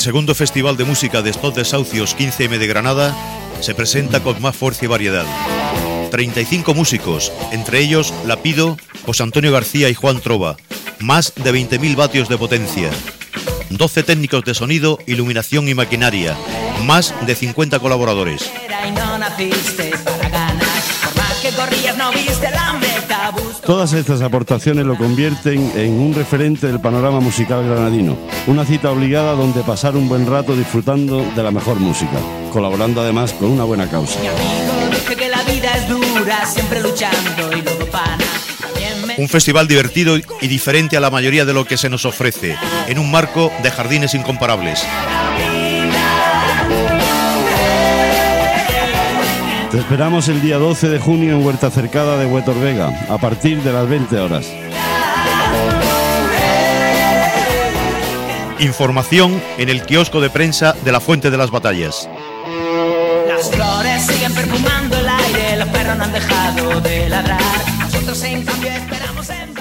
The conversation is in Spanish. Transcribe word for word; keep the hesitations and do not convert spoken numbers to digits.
segundo Festival de Música de Estos Desahucios quince eme de Granada se presenta con más fuerza y variedad. treinta y cinco músicos, entre ellos Lapido, José Antonio García y Juan Trova, más de veinte mil vatios de potencia, doce técnicos de sonido, iluminación y maquinaria, más de cincuenta colaboradores. Todas estas aportaciones lo convierten en un referente del panorama musical granadino. Una cita obligada donde pasar un buen rato disfrutando de la mejor música, colaborando además con una buena causa. Un festival divertido y diferente a la mayoría de lo que se nos ofrece, en un marco de jardines incomparables. Te esperamos el día doce de junio en Huerta Cercada de Huetor Vega, a partir de las veinte horas. Información en el kiosco de prensa de la Fuente de las Batallas. Las flores siguen perfumando el aire, los perros no han dejado de ladrar. Nosotros en cambio esperamos en